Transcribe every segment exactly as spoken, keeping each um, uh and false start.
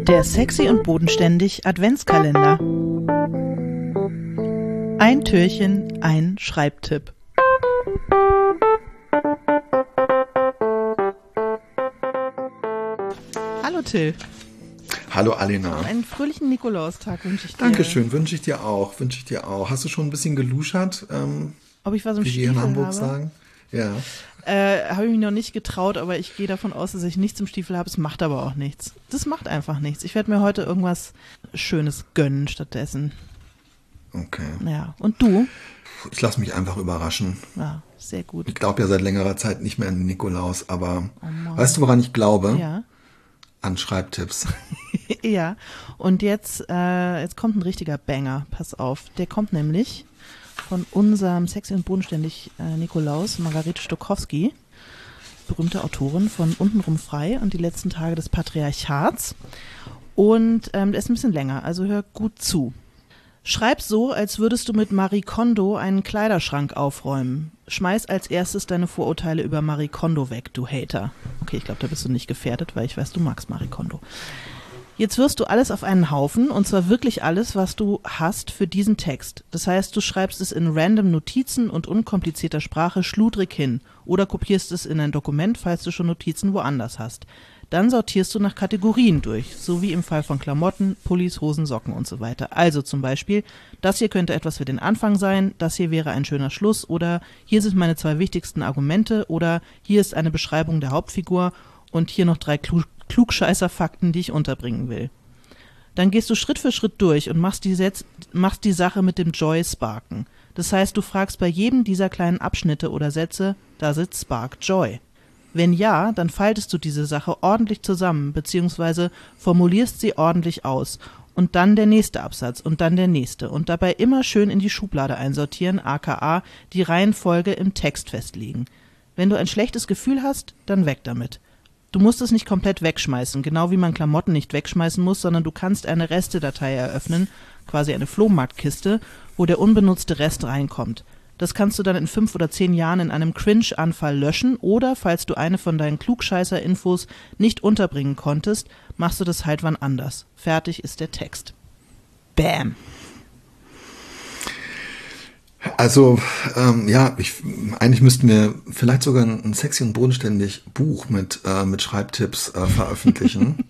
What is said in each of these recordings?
Der Sexy und Bodenständig Adventskalender. Ein Türchen, ein Schreibtipp. Hallo Till. Hallo Alena. Einen fröhlichen Nikolaustag wünsche ich dir. Dankeschön, wünsche ich dir auch, wünsche ich dir auch. Hast du schon ein bisschen geluschert? Ähm, Ob ich was im wie Stiefel wir in Hamburg habe? sagen? Ja. Äh, habe ich mich noch nicht getraut, aber ich gehe davon aus, dass ich nichts im Stiefel habe. Es macht aber auch nichts. Das macht einfach nichts. Ich werde mir heute irgendwas Schönes gönnen stattdessen. Okay. Ja. Und du? Ich lasse mich einfach überraschen. Ja, sehr gut. Ich glaube ja seit längerer Zeit nicht mehr an den Nikolaus, aber Oh Mann. weißt du, woran ich glaube? Ja. An Schreibtipps. Ja. Und jetzt, äh, jetzt kommt ein richtiger Banger. Pass auf. Der kommt nämlich von unserem Sexy und Bodenständig äh, Nikolaus, Margarete Stokowski, berühmte Autorin von Untenrum frei und die letzten Tage des Patriarchats. Und ähm, der ist ein bisschen länger, also hör gut zu. Schreib so, als würdest du mit Marie Kondo einen Kleiderschrank aufräumen. Schmeiß als erstes deine Vorurteile über Marie Kondo weg, du Hater. Okay, ich glaube, da bist du nicht gefährdet, weil ich weiß, du magst Marie Kondo. Jetzt wirfst du alles auf einen Haufen, und zwar wirklich alles, was du hast für diesen Text. Das heißt, du schreibst es in random Notizen und unkomplizierter Sprache schludrig hin oder kopierst es in ein Dokument, falls du schon Notizen woanders hast. Dann sortierst du nach Kategorien durch, so wie im Fall von Klamotten, Pullis, Hosen, Socken und so weiter. Also zum Beispiel, das hier könnte etwas für den Anfang sein, das hier wäre ein schöner Schluss oder hier sind meine zwei wichtigsten Argumente oder hier ist eine Beschreibung der Hauptfigur und hier noch drei Klu- Klugscheißer-Fakten, die ich unterbringen will. Dann gehst du Schritt für Schritt durch und machst die, Setz- machst die Sache mit dem Joy-Sparken. Das heißt, du fragst bei jedem dieser kleinen Abschnitte oder Sätze, does it spark joy? Wenn ja, dann faltest du diese Sache ordentlich zusammen, beziehungsweise formulierst sie ordentlich aus. Und dann der nächste Absatz und dann der nächste. Und dabei immer schön in die Schublade einsortieren, aka die Reihenfolge im Text festlegen. Wenn du ein schlechtes Gefühl hast, dann weg damit. Du musst es nicht komplett wegschmeißen, genau wie man Klamotten nicht wegschmeißen muss, sondern du kannst eine Restedatei eröffnen, quasi eine Flohmarktkiste, wo der unbenutzte Rest reinkommt. Das kannst du dann in fünf oder zehn Jahren in einem Cringe-Anfall löschen oder, falls du eine von deinen Klugscheißer-Infos nicht unterbringen konntest, machst du das halt wann anders. Fertig ist der Text. Bam. Also, ähm, ja, ich, eigentlich müssten wir vielleicht sogar ein, ein Sexy und Bodenständig Buch mit, äh, mit Schreibtipps äh, veröffentlichen.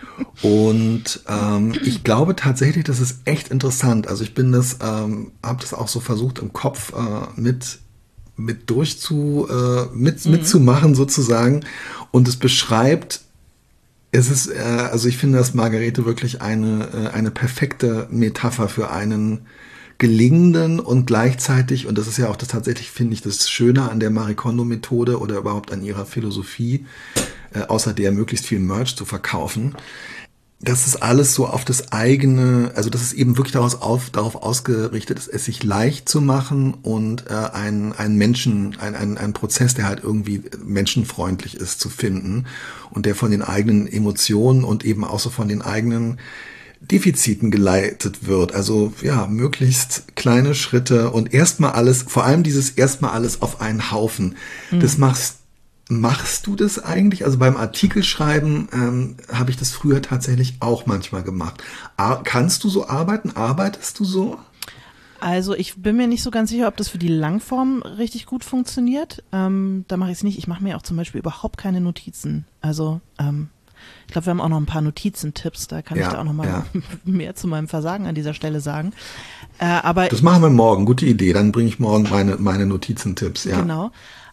Und ähm, ich glaube tatsächlich, das ist echt interessant. Also ich bin das, ähm, habe das auch so versucht im Kopf äh, mit mit durchzu äh, mit Mhm. mitzumachen sozusagen. Und es beschreibt, es ist, äh, also ich finde, dass Margarete wirklich eine äh, eine perfekte Metapher für einen gelingenden und gleichzeitig, und das ist ja auch das tatsächlich, finde ich, das Schöne an der Marie Kondo-Methode oder überhaupt an ihrer Philosophie, äh, außer der möglichst viel Merch zu verkaufen, dass es alles so auf das eigene, also dass es eben wirklich daraus auf, darauf ausgerichtet ist, es sich leicht zu machen und äh, einen, einen Menschen, ein, ein, ein Prozess, der halt irgendwie menschenfreundlich ist, zu finden und der von den eigenen Emotionen und eben auch so von den eigenen Defiziten geleitet wird. Also ja, möglichst kleine Schritte und erstmal alles, vor allem dieses erstmal alles auf einen Haufen. Mhm. Das machst Machst du das eigentlich? Also beim Artikelschreiben ähm, habe ich das früher tatsächlich auch manchmal gemacht. Ar- kannst du so arbeiten? Arbeitest du so? Also ich bin mir nicht so ganz sicher, ob das für die Langform richtig gut funktioniert. Ähm, da mache ich es nicht. Ich mache mir auch zum Beispiel überhaupt keine Notizen. Also ähm, ich glaube, wir haben auch noch ein paar Notizentipps. Da kann Ja, ich da auch noch mal ja. mehr zu meinem Versagen an dieser Stelle sagen. Äh, aber Das machen wir morgen. Gute Idee. Dann bringe ich morgen meine, meine Notizentipps. Ja. Genau.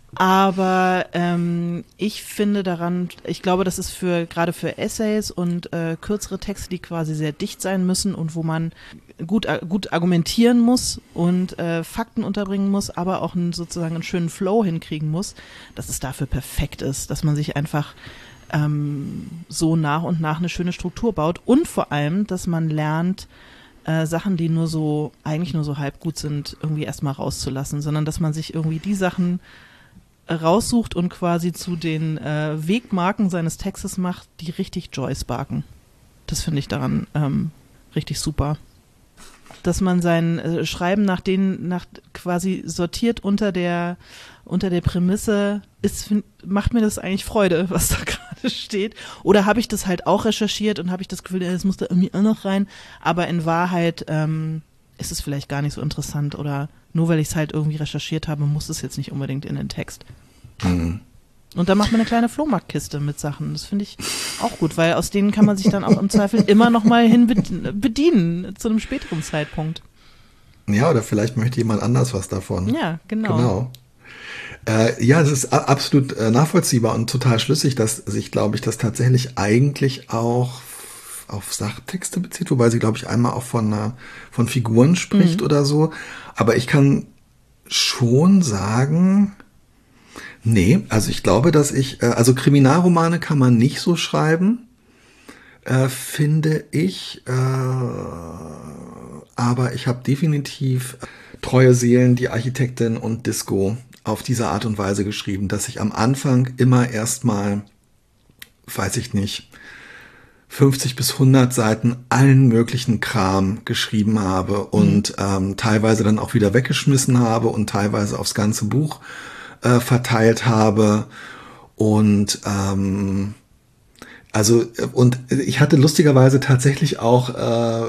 Aber ähm, ich finde daran, ich glaube, das ist für gerade für Essays und äh, kürzere Texte, die quasi sehr dicht sein müssen und wo man gut gut argumentieren muss und äh, Fakten unterbringen muss, aber auch einen, sozusagen einen schönen Flow hinkriegen muss, dass es dafür perfekt ist, dass man sich einfach ähm, so nach und nach eine schöne Struktur baut und vor allem, dass man lernt, äh, Sachen, die nur so, eigentlich nur so halb gut sind, irgendwie erstmal rauszulassen, sondern dass man sich irgendwie die Sachen raussucht und quasi zu den äh, Wegmarken seines Textes macht, die richtig Joy sparken. Das finde ich daran ähm, richtig super. Dass man sein äh, Schreiben nach denen, nach quasi sortiert unter der unter der Prämisse, ist, find, macht mir das eigentlich Freude, was da gerade steht. Oder habe ich das halt auch recherchiert und habe ich das Gefühl, das muss da irgendwie auch noch rein. Aber in Wahrheit ähm, ist es vielleicht gar nicht so interessant. Oder nur weil ich es halt irgendwie recherchiert habe, muss es jetzt nicht unbedingt in den Text. Mhm. Und da macht man eine kleine Flohmarktkiste mit Sachen. Das finde ich auch gut, weil aus denen kann man sich dann auch im Zweifel immer noch mal hin bedienen, zu einem späteren Zeitpunkt. Ja, oder vielleicht möchte jemand anders was davon. Ja, genau. Genau. Äh, ja, es ist a- absolut äh, nachvollziehbar und total schlüssig, dass sich, glaube ich, das tatsächlich eigentlich auch auf Sachtexte bezieht, wobei sie, glaube ich, einmal auch von, äh, von Figuren spricht Mhm. oder so. Aber ich kann schon sagen, nee, also ich glaube, dass ich, äh, also Kriminalromane kann man nicht so schreiben, äh, finde ich, äh, aber ich habe definitiv Treue Seelen, die Architektin und Disco auf diese Art und Weise geschrieben, dass ich am Anfang immer erstmal, weiß ich nicht, fünfzig bis hundert Seiten allen möglichen Kram geschrieben habe und ähm, teilweise dann auch wieder weggeschmissen habe und teilweise aufs ganze Buch äh, verteilt habe. Und ähm, also äh, und ich hatte lustigerweise tatsächlich auch äh,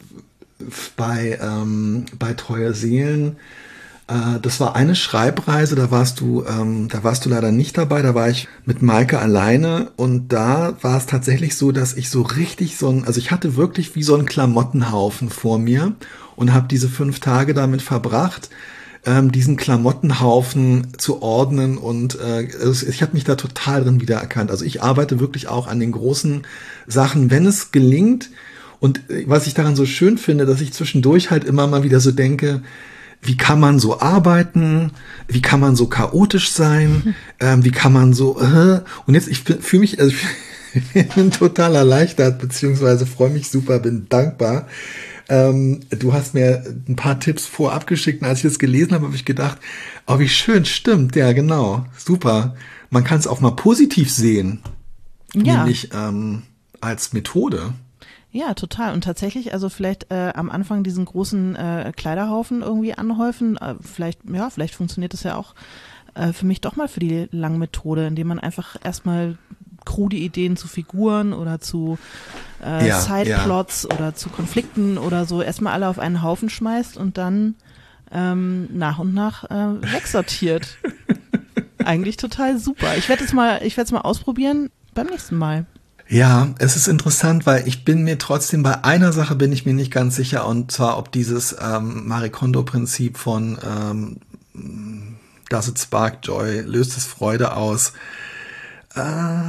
bei ähm, bei Treue Seelen, äh, das war eine Schreibreise, da warst du, ähm, da warst du leider nicht dabei, da war ich mit Maike alleine und da war es tatsächlich so, dass ich so richtig so ein, also ich hatte wirklich wie so einen Klamottenhaufen vor mir und habe diese fünf Tage damit verbracht, ähm, diesen Klamottenhaufen zu ordnen und äh, es- ich habe mich da total drin wiedererkannt. Also ich arbeite wirklich auch an den großen Sachen, wenn es gelingt. Und äh, was ich daran so schön finde, dass ich zwischendurch halt immer mal wieder so denke, wie kann man so arbeiten? Wie kann man so chaotisch sein? Ähm, wie kann man so, äh, und jetzt, ich fühle mich, also ich bin total erleichtert, beziehungsweise freue mich super, bin dankbar. Ähm, du hast mir ein paar Tipps vorab geschickt und als ich das gelesen habe, habe ich gedacht, oh, wie schön, stimmt, ja, genau, super. Man kann es auch mal positiv sehen, Ja. nämlich ähm, als Methode. Ja, total. Und tatsächlich, also vielleicht äh, am Anfang diesen großen äh, Kleiderhaufen irgendwie anhäufen. Äh, vielleicht, ja, vielleicht funktioniert das ja auch äh, für mich doch mal für die Langmethode, indem man einfach erstmal krude Ideen zu Figuren oder zu äh, Ja, Sideplots oder zu Konflikten oder so erstmal alle auf einen Haufen schmeißt und dann ähm, nach und nach äh, wegsortiert. Eigentlich total super. Ich werde es mal, ich werde es mal ausprobieren beim nächsten Mal. Ja, es ist interessant, weil ich bin mir trotzdem, bei einer Sache bin ich mir nicht ganz sicher, und zwar ob dieses ähm, Marie Kondo-Prinzip von ähm, Does it spark joy, löst es Freude aus. Äh,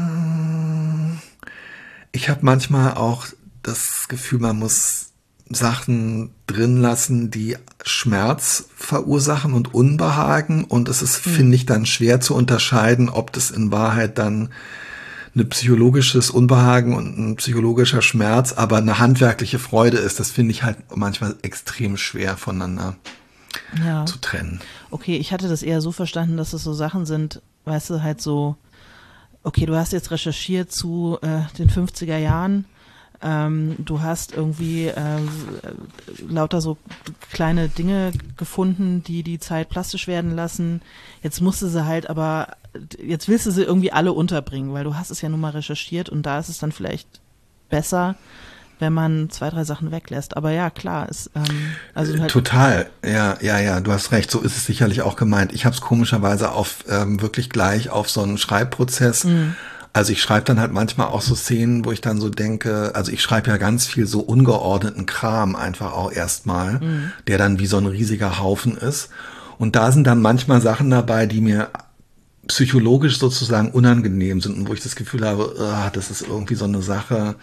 ich habe manchmal auch das Gefühl, man muss Sachen drin lassen, die Schmerz verursachen und Unbehagen, und es ist, hm. finde ich, dann schwer zu unterscheiden, ob das in Wahrheit dann ein psychologisches Unbehagen und ein psychologischer Schmerz, aber eine handwerkliche Freude ist. Das finde ich halt manchmal extrem schwer voneinander ja. zu trennen. Okay, ich hatte das eher so verstanden, dass es so Sachen sind, weißt du, halt so, okay, du hast jetzt recherchiert zu äh, den fünfziger Jahren, ähm, du hast irgendwie äh, lauter so kleine Dinge gefunden, die die Zeit plastisch werden lassen. Jetzt musste sie halt aber jetzt willst du sie irgendwie alle unterbringen, weil du hast es ja nun mal recherchiert und da ist es dann vielleicht besser, wenn man zwei, drei Sachen weglässt. Aber ja, klar, ist ähm, also halt total, ja, ja, ja, du hast recht, so ist es sicherlich auch gemeint. Ich habe es komischerweise auf ähm, wirklich gleich auf so einen Schreibprozess. Mhm. Also ich schreibe dann halt manchmal auch so Szenen, wo ich dann so denke, also ich schreibe ja ganz viel so ungeordneten Kram einfach auch erstmal, mhm. der dann wie so ein riesiger Haufen ist. Und da sind dann manchmal Sachen dabei, die mir psychologisch sozusagen unangenehm sind und wo ich das Gefühl habe, uh, das ist irgendwie so eine Sache,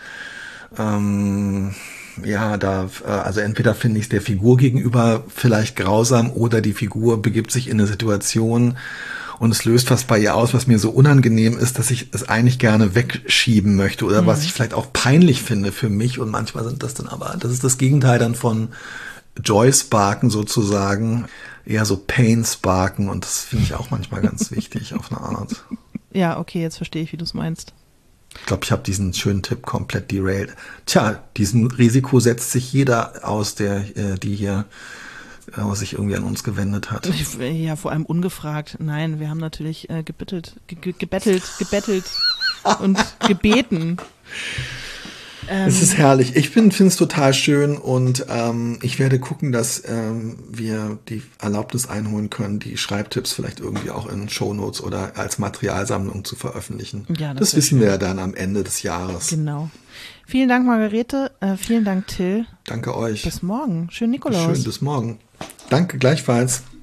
ähm, ja, da, also entweder finde ich es der Figur gegenüber vielleicht grausam oder die Figur begibt sich in eine Situation und es löst was bei ihr aus, was mir so unangenehm ist, dass ich es eigentlich gerne wegschieben möchte oder mhm. was ich vielleicht auch peinlich finde für mich, und manchmal sind das dann aber, das ist das Gegenteil dann von Joy-Sparken sozusagen, eher so Pain-Sparken, und das finde ich auch manchmal ganz wichtig auf eine Art. Ja, okay, jetzt verstehe ich, wie du es meinst. Ich glaube, ich habe diesen schönen Tipp komplett derailed. Tja, diesem Risiko setzt sich jeder aus, der äh, die hier äh, sich irgendwie an uns gewendet hat. Ja, vor allem ungefragt. Nein, wir haben natürlich äh, gebettelt, ge gebettelt, gebettelt. und gebeten. Es ist herrlich. Ich finde es total schön und ähm, ich werde gucken, dass ähm, wir die Erlaubnis einholen können, die Schreibtipps vielleicht irgendwie auch in Shownotes oder als Materialsammlung zu veröffentlichen. Ja, das das wär wissen schön. wir ja dann am Ende des Jahres. Genau. Vielen Dank, Margarete. Äh, vielen Dank, Till. Danke euch. Bis morgen. Schönen Nikolaus. Schön, bis morgen. Danke gleichfalls.